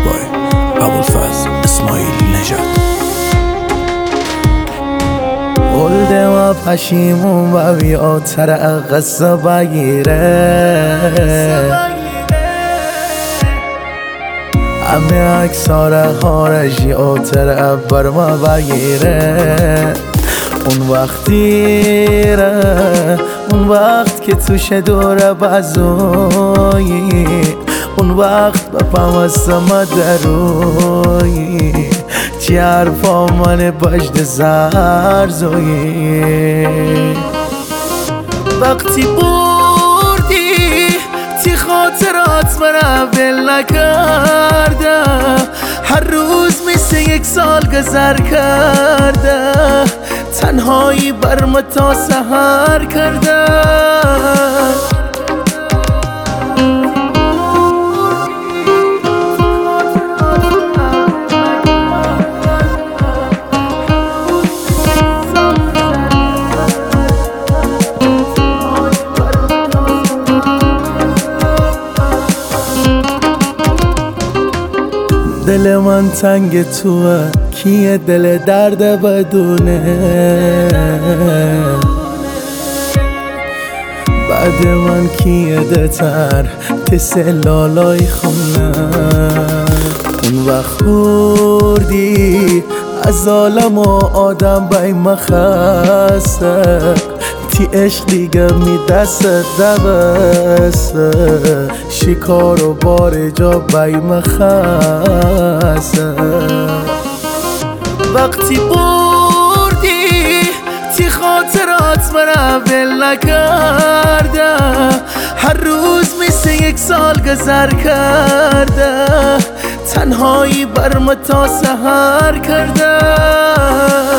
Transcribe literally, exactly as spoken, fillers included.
بای ابوالفضل اسماعیل نژاد. ولده ما پشیمون و بیاتر قصه بگیره، همه اکساره هارشی آتر بر ما بگیره. اون وقتی ره، اون وقت که توش دوره بزایی، اون وقت بپم از سما دروی چی حرفا من بجد زرزایی. وقتی بردی تی خاطرات مرا ول نکرده، هر روز مثل یک سال گذر کرده، تنهایی بر ما تا سحر کرده. دل من تنگ توه، کیه دل درد بدونه، بعد من کیه دتر تس لالای خونه. اون وقت خوردی از عالم و آدم بای مخسته، تی عشق دیگه می دست دوسته، شکار و بار جا بای مخسته. وقتی بردی تی خاطرات مرا ول نکرده، هر روز مثل یک سال گذر کرده، تنهایی بر ما تا سحر کرده.